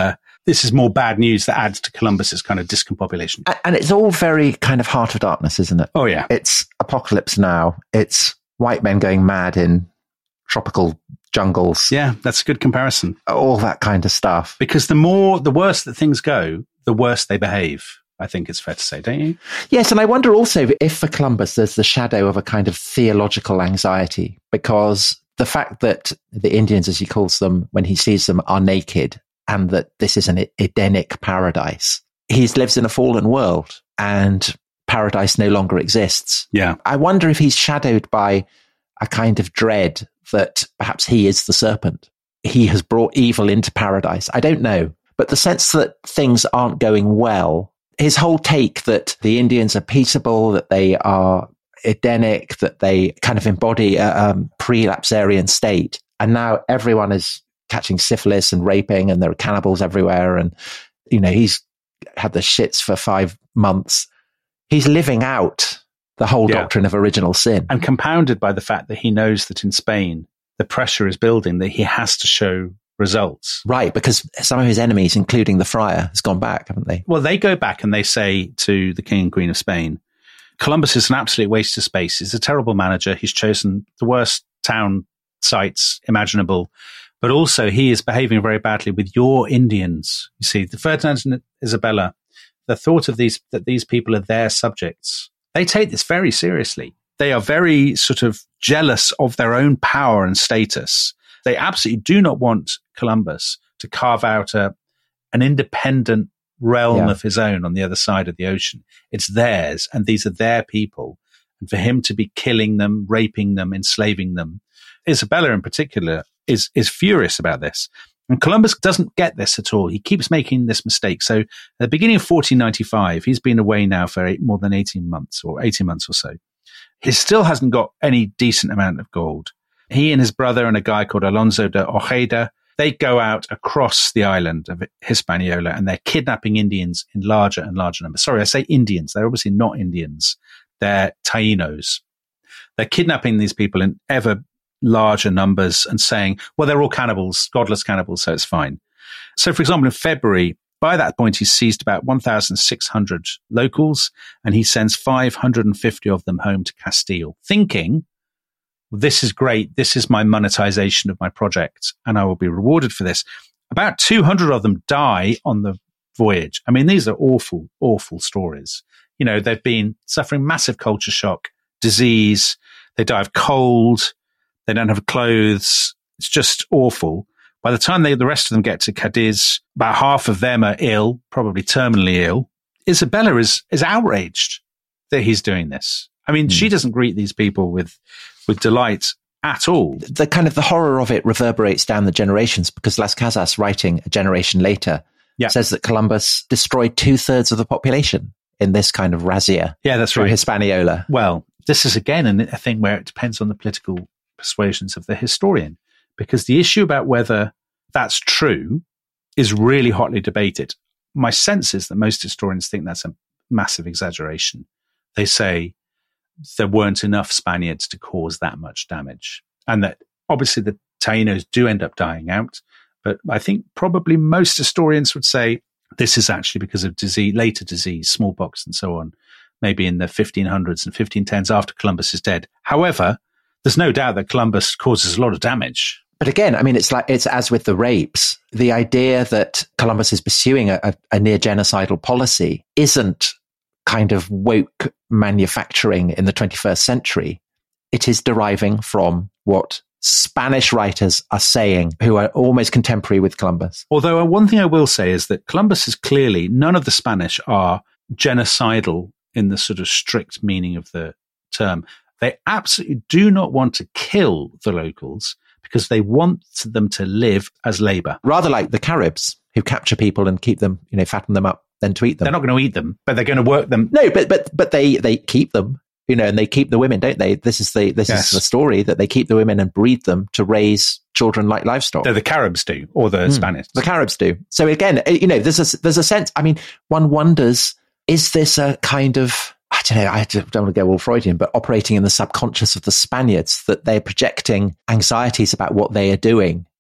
this is more bad news that adds to Columbus's kind of discombobulation. And it's all very kind of Heart of Darkness, isn't it? Oh, yeah. It's Apocalypse Now. It's white men going mad in tropical jungles. Yeah, that's a good comparison. All that kind of stuff. Because the more, the worse that things go, the worse they behave. I think it's fair to say, don't you? Yes, and I wonder also if for Columbus there's the shadow of a kind of theological anxiety, because the fact that the Indians, as he calls them, when he sees them, are naked, and that this is an Edenic paradise. He lives in a fallen world, and paradise no longer exists. Yeah. I wonder if he's shadowed by a kind of dread that perhaps he is the serpent. He has brought evil into paradise. I don't know. But the sense that things aren't going well, his whole take that the Indians are peaceable, that they are Edenic, that they kind of embody a um, pre-lapsarian state, and now everyone is catching syphilis and raping, and there are cannibals everywhere, and you know he's had the shits for five months. He's living out the whole yeah. doctrine of original sin, and compounded by the fact that he knows that in Spain the pressure is building, that he has to show results. Right, because some of his enemies, including the friar, has gone back, haven't they? Well, they go back and they say to the King and Queen of Spain, Columbus is an absolute waste of space. He's a terrible manager. He's chosen the worst town sites imaginable, but also he is behaving very badly with your Indians. You see, the Ferdinand and Isabella, the thought of these, that these people are their subjects, they take this very seriously. They are very sort of jealous of their own power and status. They absolutely do not want Columbus to carve out a, an independent realm yeah. of his own on the other side of the ocean. It's theirs, and these are their people. And for him to be killing them, raping them, enslaving them, Isabella in particular is is furious about this. And Columbus doesn't get this at all. He keeps making this mistake. So at the beginning of fourteen ninety-five, he's been away now for eight, more than eighteen months or eighteen months or so. He still hasn't got any decent amount of gold. He and his brother and a guy called Alonso de Ojeda, they go out across the island of Hispaniola, and they're kidnapping Indians in larger and larger numbers. Sorry, I say Indians. They're obviously not Indians. They're Taínos. They're kidnapping these people in ever larger numbers and saying, well, they're all cannibals, godless cannibals, so it's fine. So, for example, in February, by that point, he's seized about one thousand six hundred locals, and he sends five hundred fifty of them home to Castile, thinking, this is great. This is my monetization of my project, and I will be rewarded for this. About two hundred of them die on the voyage. I mean, these are awful, awful stories. You know, they've been suffering massive culture shock, disease. They die of cold. They don't have clothes. It's just awful. By the time they, the rest of them get to Cadiz, about half of them are ill, probably terminally ill. Isabella is, is outraged that he's doing this. I mean, mm. she doesn't greet these people with, with delight at all. The kind of the horror of it reverberates down the generations, because Las Casas, writing a generation later, yeah. says that Columbus destroyed two thirds of the population in this kind of razzia. Yeah, that's through right. Hispaniola. Well, this is again a thing where it depends on the political persuasions of the historian, because the issue about whether that's true is really hotly debated. My sense is that most historians think that's a massive exaggeration. They say there weren't enough Spaniards to cause that much damage, and that obviously the Taínos do end up dying out. But I think probably most historians would say this is actually because of disease, later disease, smallpox and so on, maybe in the fifteen hundreds and fifteen tens after Columbus is dead. However, there's no doubt that Columbus causes a lot of damage. But again, I mean, it's like, it's as with the rapes, the idea that Columbus is pursuing a, a, a near genocidal policy isn't kind of woke manufacturing in the twenty-first century. It is deriving from what Spanish writers are saying, who are almost contemporary with Columbus. Although one thing I will say is that Columbus is clearly, none of the Spanish are genocidal in the sort of strict meaning of the term. They absolutely do not want to kill the locals because they want them to live as labor. Rather like the Caribs, who capture people and keep them, you know, fatten them up, then to eat them. They're not going to eat them, but they're going to work them. No, but but but they, they keep them, you know, and they keep the women, don't they? This is the this yes. is the story, that they keep the women and breed them to raise children like livestock. No, the Caribs do, or the mm, Spanish. The Caribs do. So again, you know, there's a, there's a sense, I mean, one wonders, is this a kind of, I don't know, I don't want to go all Freudian, but operating in the subconscious of the Spaniards, that they're projecting anxieties about what they are doing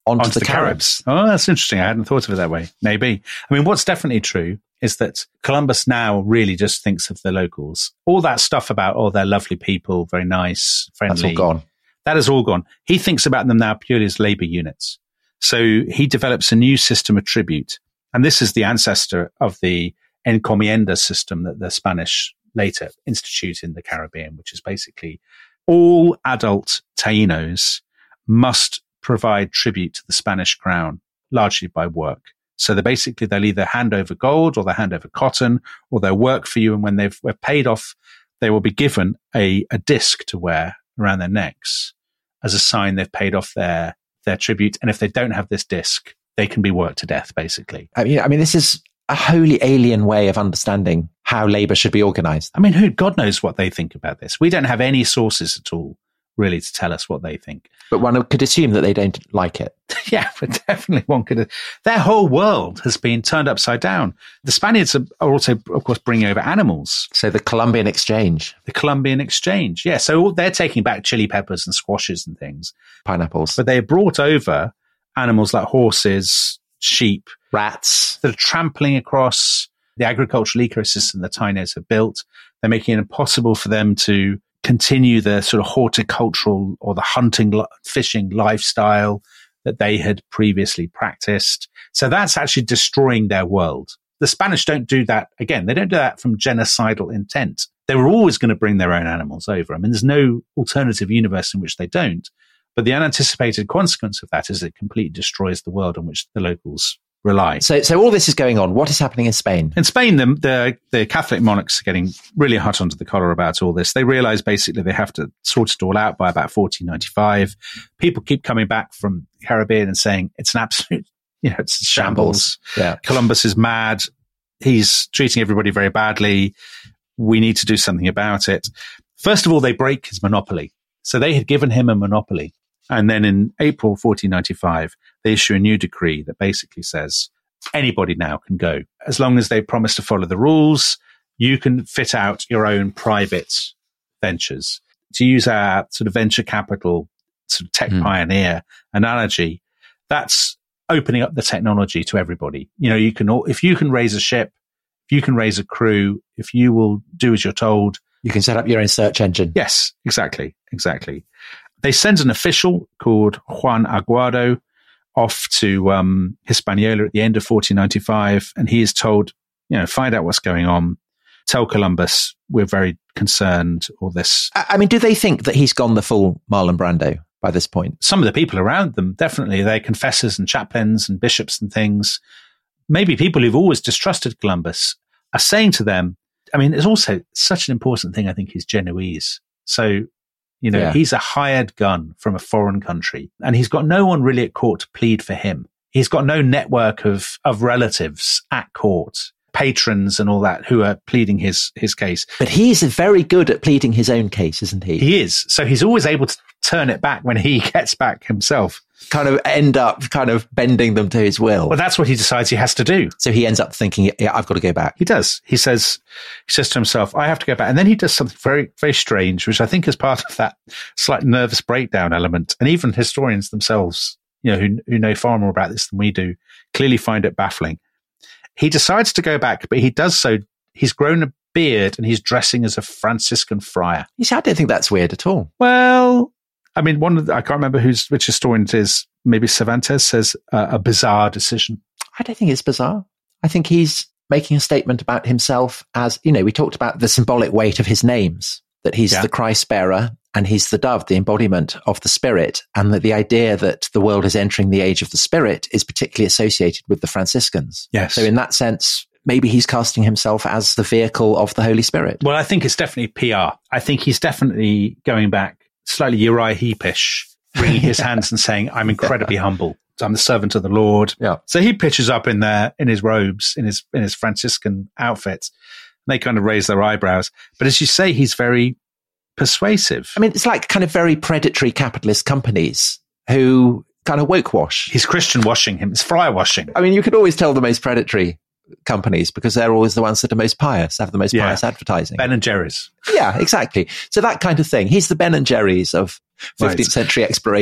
onto, onto the, the Caribs. Caribs. Oh, that's interesting. I hadn't thought of it that way. Maybe. I mean, what's definitely true is that Columbus now really just thinks of the locals. All that stuff about, oh, they're lovely people, very nice, friendly. That's all gone. That is all gone. He thinks about them now purely as labor units. So he develops a new system of tribute. And this is the ancestor of the encomienda system that the Spanish later institute in the Caribbean, which is basically all adult Tainos must provide tribute to the Spanish crown, largely by work. So they basically, they'll either hand over gold or they'll hand over cotton or they'll work for you. And when they've we're paid off, they will be given a, a disc to wear around their necks as a sign they've paid off their, their tribute. And if they don't have this disc, they can be worked to death, basically. I mean, I mean, this is a wholly alien way of understanding how labor should be organized. I mean, who, God knows what they think about this. We don't have any sources at all, really, to tell us what they think. But one could assume that they don't like it. Yeah, but definitely one could. Their whole world has been turned upside down. The Spaniards are also, of course, bringing over animals. So the Columbian Exchange. The Columbian Exchange. Yeah, so they're taking back chili peppers and squashes and things. Pineapples. But they brought over animals like horses, sheep, rats that are trampling across the agricultural ecosystem the Tainos have built. They're making it impossible for them to continue the sort of horticultural or the hunting, fishing lifestyle that they had previously practiced. So that's actually destroying their world. The Spanish don't do that. Again, they don't do that from genocidal intent. They were always going to bring their own animals over. I mean, there's no alternative universe in which they don't. But the unanticipated consequence of that is it completely destroys the world on which the locals rely. So, so all this is going on. What is happening in Spain? In Spain, the, the, the Catholic monarchs are getting really hot under the collar about all this. They realize basically they have to sort it all out by about fourteen ninety-five. People keep coming back from the Caribbean and saying it's an absolute, you know, it's shambles. shambles. Yeah. Columbus is mad. He's treating everybody very badly. We need to do something about it. First of all, they break his monopoly. So they had given him a monopoly. And then in April fourteen ninety-five, they issue a new decree that basically says anybody now can go. As long as they promise to follow the rules, you can fit out your own private ventures. To use our sort of venture capital, sort of tech mm. pioneer analogy, that's opening up the technology to everybody. You know, you can, if you can raise a ship, if you can raise a crew, if you will do as you're told. You can set up your own search engine. Yes, exactly, exactly. They send an official called Juan Aguado off to um, Hispaniola at the end of fourteen ninety-five, and he is told, you know, find out what's going on. Tell Columbus we're very concerned, or this. I mean, do they think that he's gone the full Marlon Brando by this point? Some of the people around them, definitely. They're confessors and chaplains and bishops and things. Maybe people who've always distrusted Columbus are saying to them, I mean, it's also such an important thing, I think, he's Genoese. So, you know, yeah. he's a hired gun from a foreign country, and he's got no one really at court to plead for him. He's got no network of, of relatives at court, patrons and all that, who are pleading his, his case. But he's very good at pleading his own case, isn't he? He is. So he's always able to turn it back when he gets back himself. Kind of end up kind of bending them to his will. Well, that's what he decides he has to do. So he ends up thinking, yeah, I've got to go back. He does. He says, he says to himself, I have to go back. And then he does something very, very strange, which I think is part of that slight nervous breakdown element. And even historians themselves, you know, who, who know far more about this than we do, clearly find it baffling. He decides to go back, but he does so. He's grown a beard and he's dressing as a Franciscan friar. You see, I don't think that's weird at all. Well, I mean, one of the, I can't remember who's, which historian it is. Maybe Cervantes says uh, a bizarre decision. I don't think it's bizarre. I think he's making a statement about himself as, you know, we talked about the symbolic weight of his names, that he's yeah. the Christ bearer and he's the dove, the embodiment of the Spirit, and that the idea that the world is entering the age of the Spirit is particularly associated with the Franciscans. Yes. So in that sense, maybe he's casting himself as the vehicle of the Holy Spirit. Well, I think it's definitely P R. I think he's definitely going back slightly Uriah Heepish, wringing his hands and saying, I'm incredibly yeah. humble. I'm the servant of the Lord. Yeah. So he pitches up in there in his robes, in his in his Franciscan outfit. And they kind of raise their eyebrows. But as you say, he's very persuasive. I mean, it's like kind of very predatory capitalist companies who kind of woke wash. He's Christian washing him. It's friar washing. I mean, you could always tell the most predatory companies because they're always the ones that are most pious, have the most yeah. pious advertising. Ben and Jerry's. Yeah, exactly. So that kind of thing. He's the Ben and Jerry's of fifteenth right. century exploration.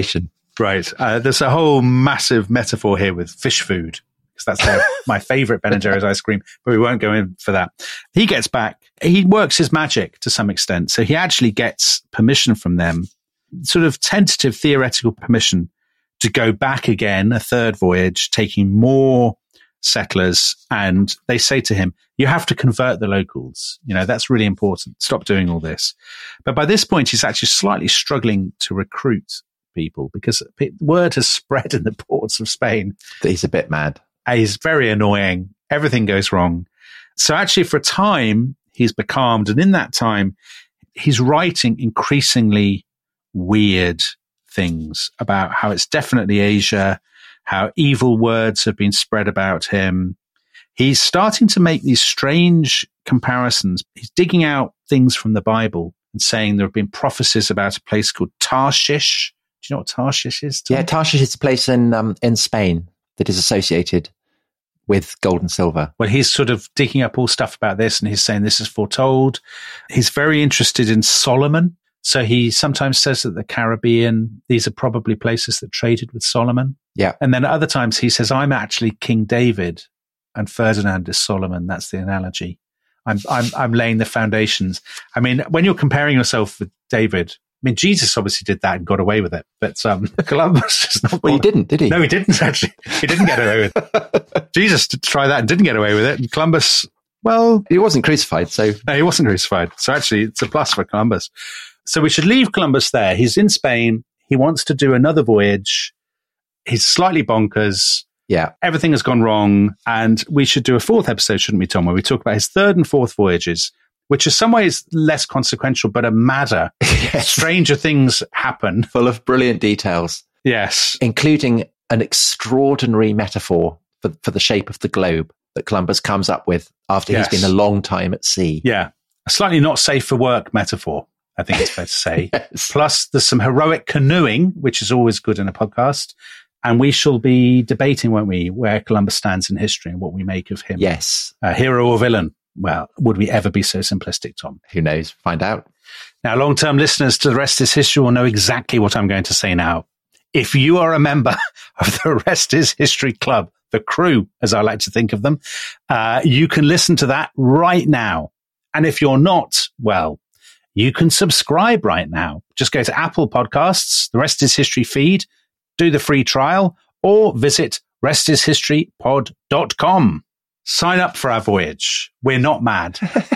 Right. Uh, there's a whole massive metaphor here with fish food, because that's their, my favorite Ben and Jerry's ice cream, but we won't go in for that. He gets back. He works his magic to some extent. So he actually gets permission from them, sort of tentative theoretical permission to go back again, a third voyage, taking more settlers. And they say to him, you have to convert the locals. You know, that's really important. Stop doing all this. But by this point, he's actually slightly struggling to recruit people because word has spread in the ports of Spain that he's a bit mad. He's very annoying. Everything goes wrong. So actually for a time, he's becalmed. And in that time, he's writing increasingly weird things about how it's definitely Asia, how evil words have been spread about him. He's starting to make these strange comparisons. He's digging out things from the Bible and saying there have been prophecies about a place called Tarshish. Do you know what Tarshish is, Tom? Yeah, Tarshish is a place in um, in Spain that is associated with gold and silver. Well, he's sort of digging up all stuff about this, and he's saying this is foretold. He's very interested in Solomon. So he sometimes says that the Caribbean, these are probably places that traded with Solomon. Yeah. And then at other times he says, I'm actually King David and Ferdinand is Solomon. That's the analogy. I'm, I'm, I'm laying the foundations. I mean, when you're comparing yourself with David, I mean, Jesus obviously did that and got away with it, but um, Columbus is not. Well, he didn't, did he? No, he didn't actually. He didn't get away with it. Jesus did try that and didn't get away with it. And Columbus, well, he wasn't crucified, so no, he wasn't crucified. So actually, it's a plus for Columbus. So we should leave Columbus there. He's in Spain. He wants to do another voyage. He's slightly bonkers. Yeah. Everything has gone wrong. And we should do a fourth episode, shouldn't we, Tom, where we talk about his third and fourth voyages, which are some ways less consequential, but are madder. Yes. Stranger things happen. Full of brilliant details. Yes. Including an extraordinary metaphor for, for the shape of the globe that Columbus comes up with after yes. he's been a long time at sea. Yeah. A slightly not safe for work metaphor, I think it's fair to say. Yes. Plus, there's some heroic canoeing, which is always good in a podcast. And we shall be debating, won't we, where Columbus stands in history and what we make of him. Yes. Uh, hero or villain? Well, would we ever be so simplistic, Tom? Who knows? Find out. Now, long-term listeners to The Rest is History will know exactly what I'm going to say now. If you are a member of the Rest is History Club, the crew, as I like to think of them, uh, you can listen to that right now. And if you're not, well, you can subscribe right now. Just go to Apple Podcasts, The Rest is History feed, do the free trial, or visit rest is history pod dot com. Sign up for our voyage. We're not mad.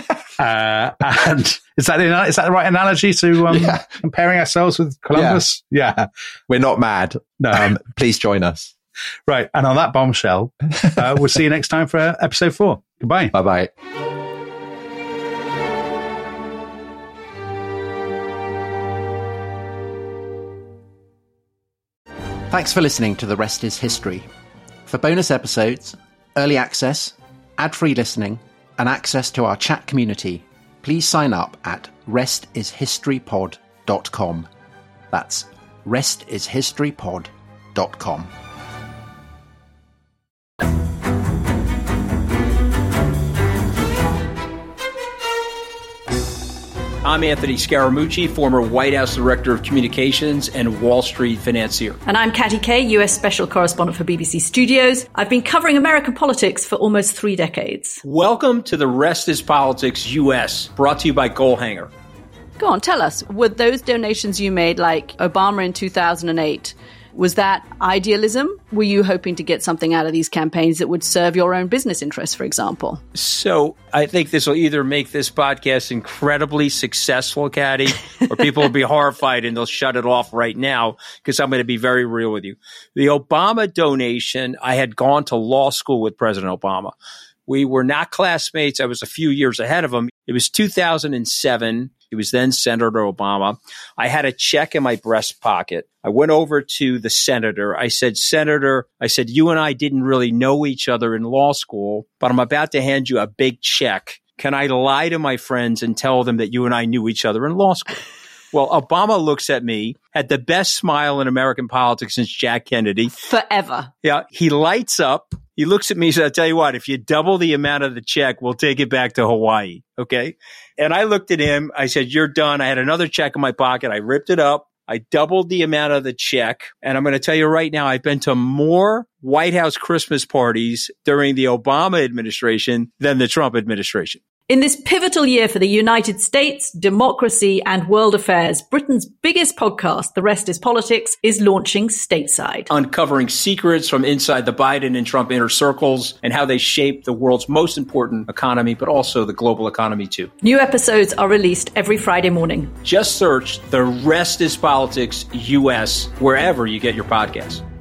uh, and is that, is that the right analogy to um, yeah. comparing ourselves with Columbus? Yeah. yeah. We're not mad. No. Um, please join us. Right. And on that bombshell, uh, we'll see you next time for episode four. Goodbye. Bye-bye. Thanks for listening to The Rest is History. For bonus episodes, early access, ad-free listening, and access to our chat community, please sign up at rest is history pod dot com. That's rest is history pod dot com. I'm Anthony Scaramucci, former White House Director of Communications and Wall Street financier. And I'm Katty Kay, U S Special Correspondent for B B C Studios. I've been covering American politics for almost three decades. Welcome to The Rest is Politics U S, brought to you by Goalhanger. Go on, tell us, were those donations you made, like Obama in two thousand eight, was that idealism? Were you hoping to get something out of these campaigns that would serve your own business interests, for example? So I think this will either make this podcast incredibly successful, Katty, or people will be horrified and they'll shut it off right now because I'm going to be very real with you. The Obama donation, I had gone to law school with President Obama. We were not classmates. I was a few years ahead of him. It was two thousand seven. He was then Senator Obama. I had a check in my breast pocket. I went over to the senator. I said, Senator, I said, you and I didn't really know each other in law school, but I'm about to hand you a big check. Can I lie to my friends and tell them that you and I knew each other in law school? Well, Obama looks at me, had the best smile in American politics since Jack Kennedy. Forever. Yeah. He lights up. He looks at me and says, I'll tell you what, if you double the amount of the check, we'll take it back to Hawaii. Okay. And I looked at him. I said, you're done. I had another check in my pocket. I ripped it up. I doubled the amount of the check. And I'm going to tell you right now, I've been to more White House Christmas parties during the Obama administration than the Trump administration. In this pivotal year for the United States, democracy, and world affairs, Britain's biggest podcast, The Rest is Politics, is launching stateside. Uncovering secrets from inside the Biden and Trump inner circles and how they shape the world's most important economy, but also the global economy too. New episodes are released every Friday morning. Just search The Rest is Politics U S wherever you get your podcasts.